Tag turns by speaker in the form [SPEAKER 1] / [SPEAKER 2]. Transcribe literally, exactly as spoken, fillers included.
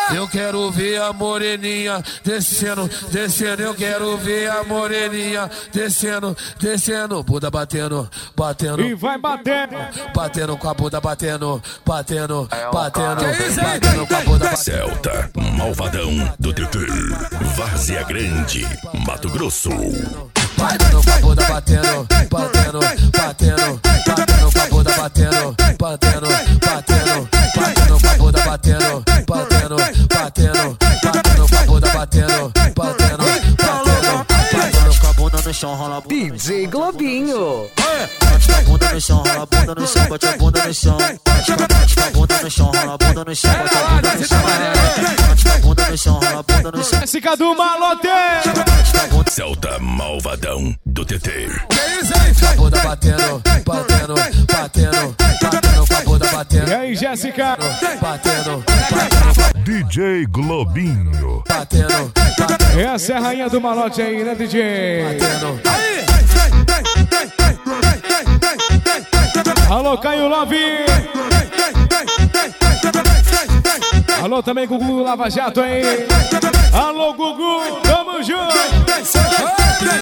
[SPEAKER 1] Eu quero ver a moreninha descendo, descendo. Eu quero ver a moreninha descendo, descendo. Bunda batendo, batendo.
[SPEAKER 2] E vai batendo.
[SPEAKER 1] Batendo com a bunda, batendo, batendo, batendo. Batendo com a bunda, batendo.
[SPEAKER 3] Celta, malvadão do T T. Várzea Grande, Mato Grosso.
[SPEAKER 1] Batendo com a bunda, batendo, batendo, batendo. Batendo com a bunda, batendo, batendo, batendo. Batendo com a bunda, batendo, batendo, batendo. Batendo com a bunda, batendo, batendo, batendo. Batendo com a bunda no chão, rola a bunda.
[SPEAKER 4] D J Globinho.
[SPEAKER 1] Bate a bunda no chão, rola a bunda no chão, bate a bunda no chão. Bate a bunda no chão, rola a bunda no chão, bate a bunda no chão. Bate a bunda no chão, rola a bunda no chão.
[SPEAKER 2] Esse Cadu Malote.
[SPEAKER 3] Celta, malvadão do T T.
[SPEAKER 1] Com a bunda batendo, batendo, batendo. Batendo com a bunda, batendo.
[SPEAKER 2] E aí, Jéssica?
[SPEAKER 1] Batendo, batendo.
[SPEAKER 3] D J Globinho.
[SPEAKER 1] Batendo, batendo.
[SPEAKER 2] Essa é a rainha do malote aí, né, D J?
[SPEAKER 1] Batendo.
[SPEAKER 2] Alô, Caio Love. Alô, também Gugu Lava Jato aí. Alô, Gugu, tamo junto.